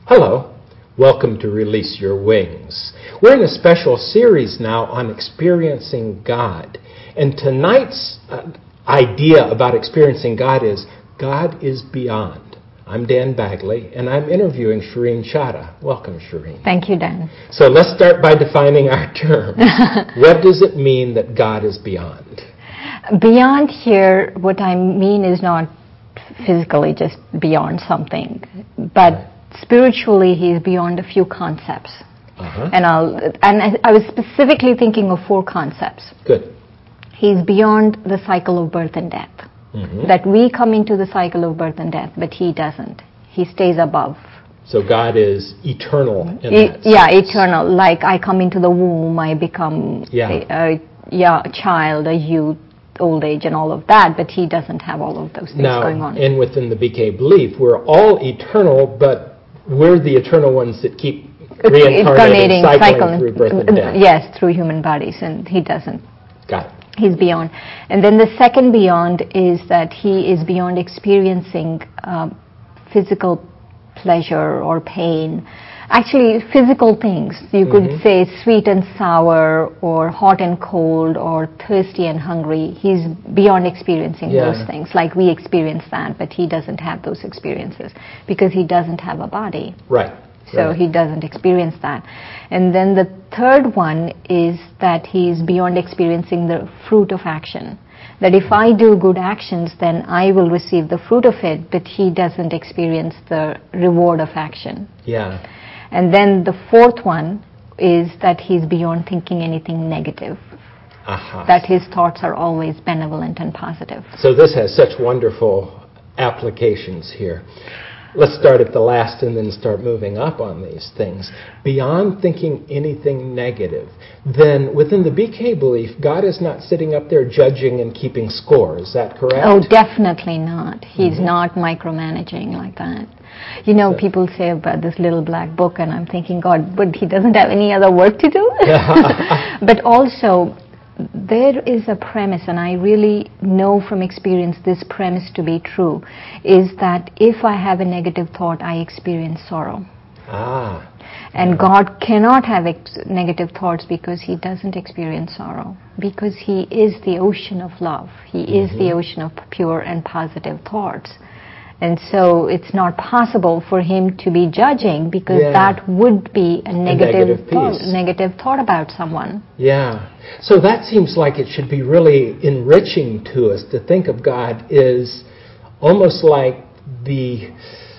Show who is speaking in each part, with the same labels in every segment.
Speaker 1: Hello, welcome to Release Your Wings. We're in a special series now on experiencing God. And tonight's idea about experiencing God is beyond. I'm Dan Bagley, and I'm interviewing Shireen Chadha. Welcome, Shireen.
Speaker 2: Thank you, Dan.
Speaker 1: So let's start by defining our terms. What does it mean that God is beyond?
Speaker 2: Beyond here, what I mean is not physically just beyond something, but spiritually he is beyond a few concepts. And I was specifically thinking of 4 concepts.
Speaker 1: Good.
Speaker 2: He's beyond the cycle of birth and death. That we come into the cycle of birth and death, but he doesn't. He stays above.
Speaker 1: So God is eternal in that sense.
Speaker 2: Yeah, eternal. Like I come into the womb, I become a child, a youth, old age, and all of that, but he doesn't have all of those things going on.
Speaker 1: And within the BK belief, we're all eternal, but we're the eternal ones that keep reincarnating, cycling through birth and death.
Speaker 2: Yes, through human bodies, and he doesn't.
Speaker 1: Got it.
Speaker 2: He's beyond. And then the second beyond is that he is beyond experiencing physical pleasure or pain. Actually, physical things. You could say sweet and sour, or hot and cold, or thirsty and hungry. He's beyond experiencing those things. Like we experience that, but he doesn't have those experiences because he doesn't have a body.
Speaker 1: Right.
Speaker 2: So he doesn't experience that. And then the third one is that he's beyond experiencing the fruit of action. That if I do good actions, then I will receive the fruit of it, but he doesn't experience the reward of action.
Speaker 1: Yeah.
Speaker 2: And then the fourth one is that he's beyond thinking anything negative. That his thoughts are always benevolent and positive.
Speaker 1: So this has such wonderful applications here. Let's start at the last and then start moving up on these things. Beyond thinking anything negative, then within the BK belief, God is not sitting up there judging and keeping score. Is that correct?
Speaker 2: Oh, definitely not. He's not micromanaging like that. You know, people say about this little black book, and I'm thinking, God, but he doesn't have any other work to do? But also, there is a premise, and I really know from experience this premise to be true, is that if I have a negative thought, I experience sorrow. And God cannot have negative thoughts because he doesn't experience sorrow, because he is the ocean of love. He is the ocean of pure and positive thoughts. And so it's not possible for him to be judging, because that would be a negative thought about someone.
Speaker 1: Yeah. So that seems like it should be really enriching to us to think of God as almost like the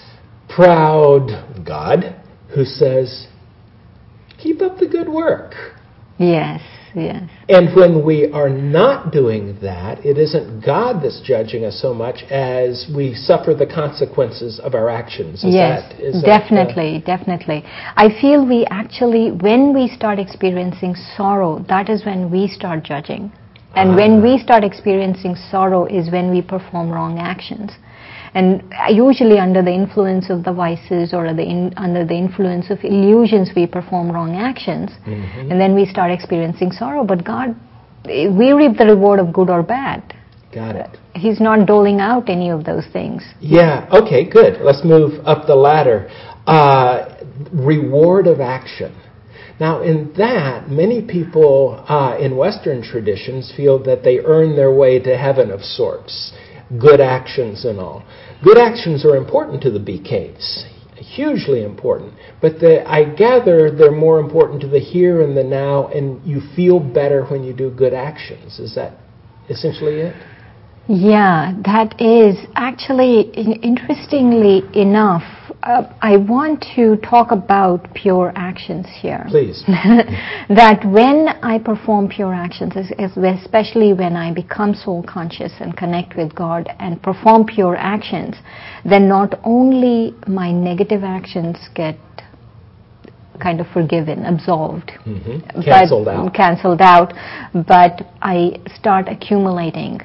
Speaker 1: proud God who says, keep up the good work.
Speaker 2: Yes, yes.
Speaker 1: And when we are not doing that, it isn't God that's judging us so much as we suffer the consequences of our actions.
Speaker 2: Definitely. I feel we actually, when we start experiencing sorrow, that is when we start judging. And when we start experiencing sorrow is when we perform wrong actions. And usually under the influence of the vices or under the influence of illusions, we perform wrong actions. And then we start experiencing sorrow. But God, we reap the reward of good or bad.
Speaker 1: Got it.
Speaker 2: He's not doling out any of those things.
Speaker 1: Yeah, okay, good. Let's move up the ladder. Reward of action. Now, in that, many people in Western traditions feel that they earn their way to heaven of sorts. Good actions and all. Good actions are important to the BKs, hugely important. But I gather they're more important to the here and the now, and you feel better when you do good actions. Is that essentially it?
Speaker 2: Yeah, that is. Actually, interestingly enough, I want to talk about pure actions here.
Speaker 1: Please.
Speaker 2: That when I perform pure actions, especially when I become soul conscious and connect with God and perform pure actions, then not only my negative actions get kind of forgiven, absolved, canceled out, but I start accumulating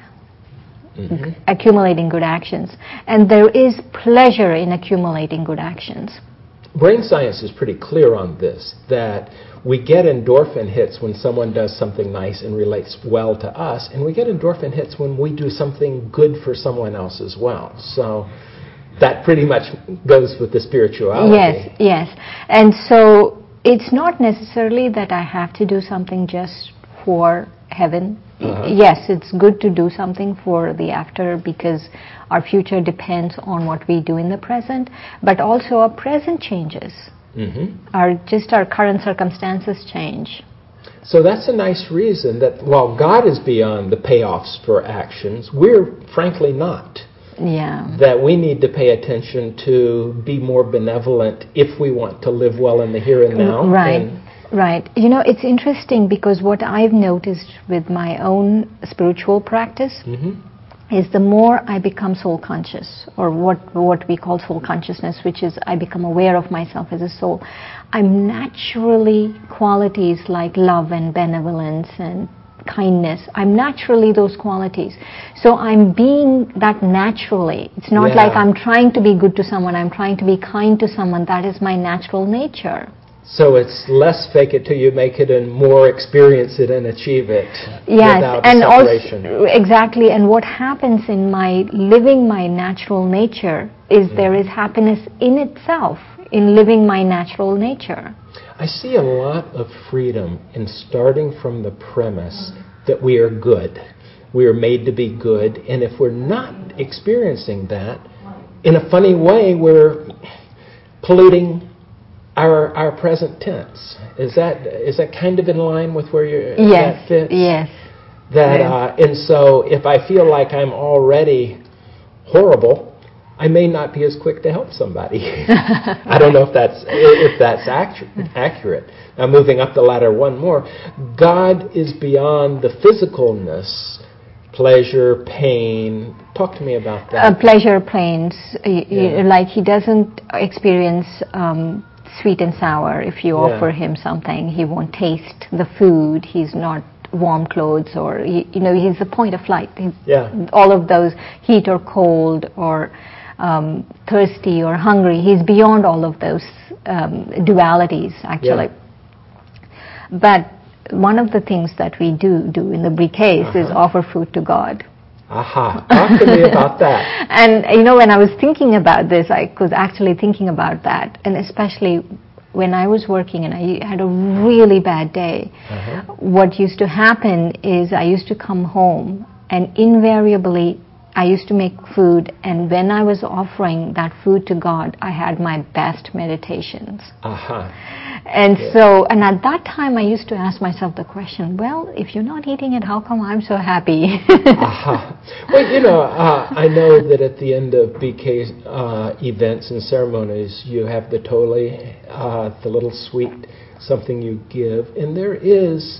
Speaker 2: good actions. And there is pleasure in accumulating good actions.
Speaker 1: Brain science is pretty clear on this, that we get endorphin hits when someone does something nice and relates well to us, and we get endorphin hits when we do something good for someone else as well. So that pretty much goes with the spirituality.
Speaker 2: Yes, yes. And so it's not necessarily that I have to do something just for heaven. Yes, it's good to do something for the after because our future depends on what we do in the present, but also our present changes. Our current circumstances change.
Speaker 1: So that's a nice reason that while God is beyond the payoffs for actions, we're frankly not.
Speaker 2: Yeah.
Speaker 1: That we need to pay attention to be more benevolent if we want to live well in the here and now.
Speaker 2: Right. Right. You know, it's interesting because what I've noticed with my own spiritual practice is the more I become soul conscious, or what we call soul consciousness, which is I become aware of myself as a soul, I'm naturally qualities like love and benevolence and kindness. I'm naturally those qualities. So I'm being that naturally. It's not like I'm trying to be good to someone, I'm trying to be kind to someone. That is my natural nature.
Speaker 1: So it's less fake it till you make it and more experience it and achieve it without
Speaker 2: and
Speaker 1: separation.
Speaker 2: Also, exactly. And what happens in my living my natural nature is there is happiness in itself in living my natural nature.
Speaker 1: I see a lot of freedom in starting from the premise that we are good. We are made to be good. And if we're not experiencing that, in a funny way, we're polluting our present tense. Is that kind of in line with where that fits?
Speaker 2: Yes.
Speaker 1: And so if I feel like I'm already horrible, I may not be as quick to help somebody. I don't know if that's accurate. Now moving up the ladder one more, God is beyond the physicalness, pleasure, pain. Talk to me about that.
Speaker 2: Pleasure, pains. Like he doesn't experience sweet and sour. If you offer him something, he won't taste the food. He's not warm clothes, or he's the point of flight. All of those heat or cold or thirsty or hungry. He's beyond all of those dualities, actually. But one of the things that we do in the briquets is offer food to God.
Speaker 1: Talk to me about that.
Speaker 2: And when I was thinking about this, I was actually thinking about that, and especially when I was working and I had a really bad day, what used to happen is I used to come home and invariably I used to make food, and when I was offering that food to God, I had my best meditations. And so, and at that time I used to ask myself the question, well, if you're not eating it, how come I'm so happy?
Speaker 1: Well, I know that at the end of BK events and ceremonies, you have the tole, the little sweet something you give, and there is,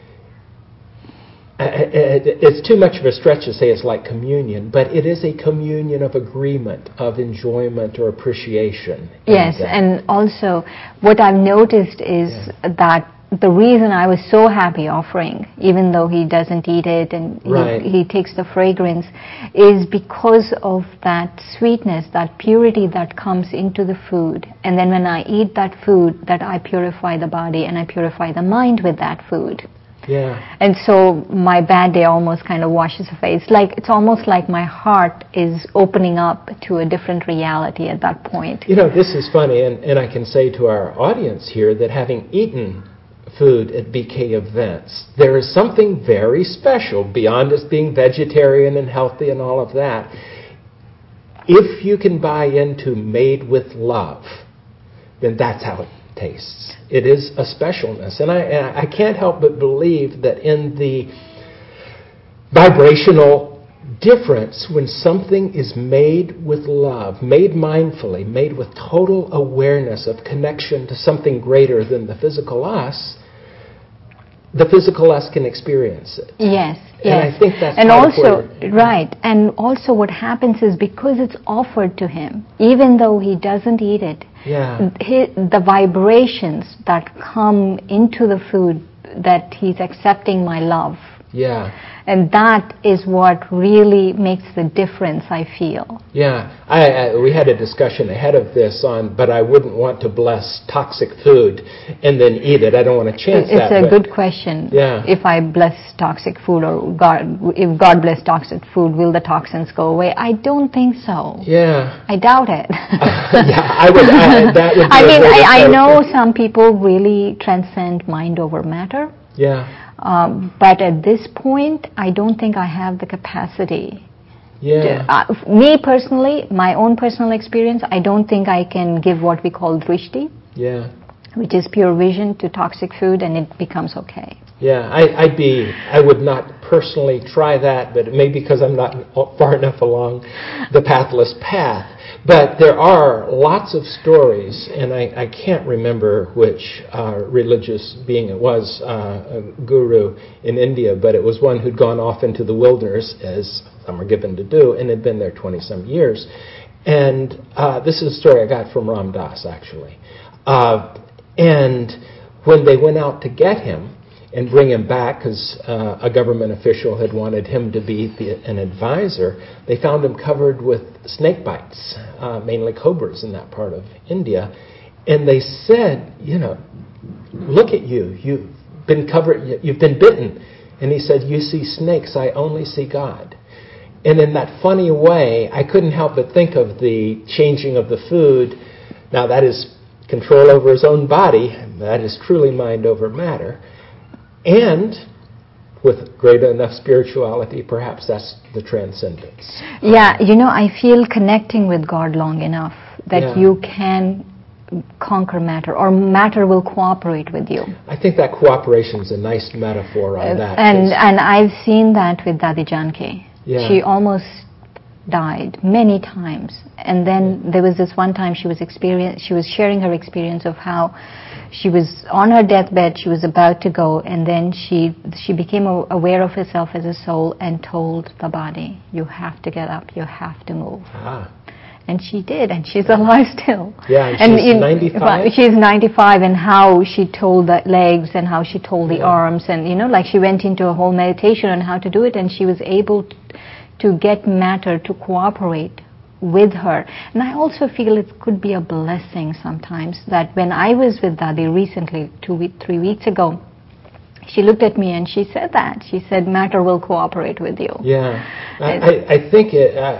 Speaker 1: it's too much of a stretch to say it's like communion, but it is a communion of agreement, of enjoyment or appreciation.
Speaker 2: Yes, and also what I've noticed is that the reason I was so happy offering, even though he doesn't eat it and he takes the fragrance, is because of that sweetness, that purity that comes into the food. And then when I eat that food, that I purify the body and I purify the mind with that food. And so my bad day almost kind of washes away. It's almost like my heart is opening up to a different reality at that point.
Speaker 1: This is funny, and I can say to our audience here that having eaten food at BK events, there is something very special beyond us being vegetarian and healthy and all of that. If you can buy into made with love, then that's how it tastes. It is a specialness, and I can't help but believe that in the vibrational difference when something is made with love, made mindfully, made with total awareness of connection to something greater than the physical us can experience it.
Speaker 2: Yes.
Speaker 1: And I think that's
Speaker 2: and also and also what happens is because it's offered to him, even though he doesn't eat it, the vibrations that come into the food, that he's accepting my love
Speaker 1: Yeah.
Speaker 2: And that is what really makes the difference, I feel.
Speaker 1: Yeah. We had a discussion ahead of this but I wouldn't want to bless toxic food and then eat it. I don't want to chance that.
Speaker 2: It's a good question.
Speaker 1: Yeah.
Speaker 2: If I bless toxic food, or if God bless toxic food, will the toxins go away? I don't think so.
Speaker 1: Yeah.
Speaker 2: I doubt it.
Speaker 1: Yeah, I would. That would be
Speaker 2: I know some people really transcend mind over matter.
Speaker 1: Yeah.
Speaker 2: But at this point, I don't think I have the capacity.
Speaker 1: Yeah.
Speaker 2: Me personally, my own personal experience, I don't think I can give what we call drishti.
Speaker 1: Yeah.
Speaker 2: Which is pure vision to toxic food, and it becomes okay.
Speaker 1: Yeah, I would not personally try that, but it may be because I'm not far enough along the pathless path. But there are lots of stories, and I can't remember which religious being it was, a guru in India, but it was one who'd gone off into the wilderness, as some are given to do, and had been there 20-some years. And this is a story I got from Ram Dass, actually. And when they went out to get him and bring him back, because a government official had wanted him to be an advisor, they found him covered with snake bites, mainly cobras in that part of India. And they said, look at you. You've been covered. You've been bitten. And he said, you see snakes. I only see God. And in that funny way, I couldn't help but think of the changing of the food. Now, that is control over his own body. That is truly mind over matter. And with great enough spirituality, perhaps that's the transcendence.
Speaker 2: Yeah, I feel connecting with God long enough that you can conquer matter, or matter will cooperate with you.
Speaker 1: I think that cooperation is a nice metaphor on that.
Speaker 2: And I've seen that with Dadi Janki.
Speaker 1: Yeah.
Speaker 2: She almost died many times, and then there was this one time she was sharing her experience of how she was on her deathbed, she was about to go, and then she became aware of herself as a soul and told the body, you have to get up, you have to move. And she did, and she's alive still.
Speaker 1: Yeah, and she's 95?
Speaker 2: She's 95, and how she told the legs and how she told the arms, and like she went into a whole meditation on how to do it, and she was able to get matter to cooperate with her. And I also feel it could be a blessing sometimes that when I was with Dadi recently, 3 weeks ago, she looked at me and she said that. She said, matter will cooperate with you.
Speaker 1: Yeah. I think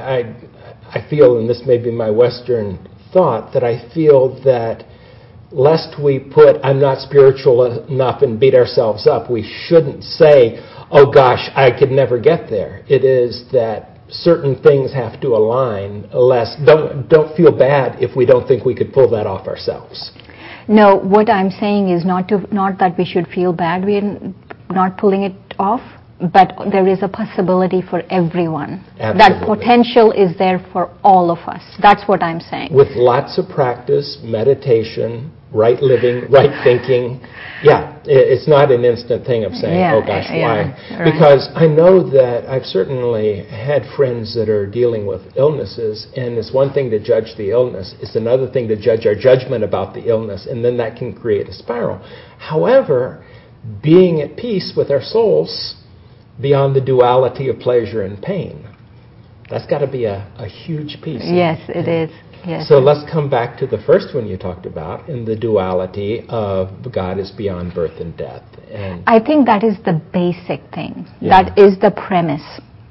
Speaker 1: I feel, and this may be my Western thought, that I feel that lest we I'm not spiritual enough and beat ourselves up, we shouldn't say, oh gosh, I could never get there. It is that certain things have to align, don't feel bad if we don't think we could pull that off ourselves.
Speaker 2: No, what I'm saying is not that we should feel bad we're not pulling it off, but there is a possibility for everyone.
Speaker 1: Absolutely.
Speaker 2: That potential is there for all of us. That's what I'm saying.
Speaker 1: With lots of practice, meditation, right living, right thinking. Yeah, it's not an instant thing of saying, oh gosh, why?
Speaker 2: Right.
Speaker 1: Because I know that I've certainly had friends that are dealing with illnesses, and it's one thing to judge the illness, it's another thing to judge our judgment about the illness, and then that can create a spiral. However, being at peace with our souls beyond the duality of pleasure and pain, that's got to be a huge piece.
Speaker 2: Yes, it is. Yes.
Speaker 1: So let's come back to the first one you talked about, in the duality of God is beyond birth and death. And
Speaker 2: I think that is the basic thing. Yeah. That is the premise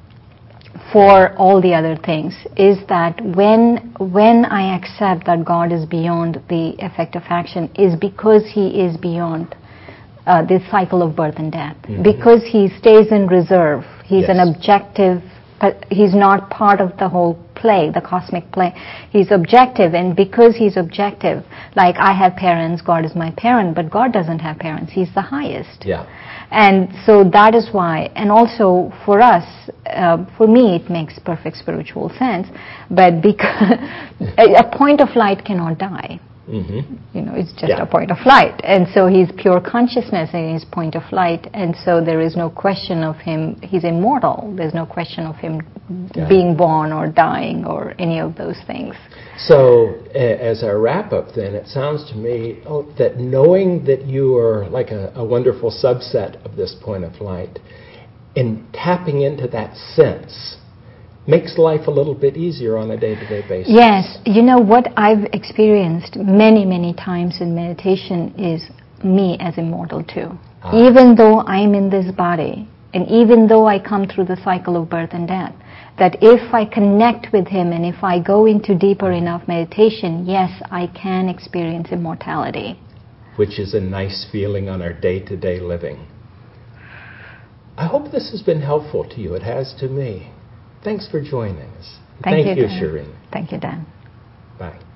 Speaker 2: for all the other things, is that when I accept that God is beyond the effect of action, is because He is beyond this cycle of birth and death. Mm-hmm. Because He stays in reserve. He's an objective, but He's not part of the whole play, the cosmic play. He's objective, and because He's objective, like I have parents, God is my parent, but God doesn't have parents. He's the highest.
Speaker 1: Yeah.
Speaker 2: And so that is why, and also for us, for me it makes perfect spiritual sense, but because a point of light cannot die. Mm-hmm. It's just a point of light, and so He's pure consciousness in His point of light, and so there is no question of Him. He's immortal. There's no question of Him being born or dying or any of those things.
Speaker 1: So, as a wrap up, then it sounds to me that knowing that you are like a wonderful subset of this point of light, And tapping into that sense makes life a little bit easier on a day-to-day basis.
Speaker 2: Yes. You know, what I've experienced many, many times in meditation is me as immortal too. Even though I'm in this body, and even though I come through the cycle of birth and death, that if I connect with Him and if I go into deeper enough meditation, yes, I can experience immortality.
Speaker 1: Which is a nice feeling on our day-to-day living. I hope this has been helpful to you. It has to me. Thanks for joining us.
Speaker 2: Thank you,
Speaker 1: Shireen.
Speaker 2: Thank you, Dan.
Speaker 1: Bye.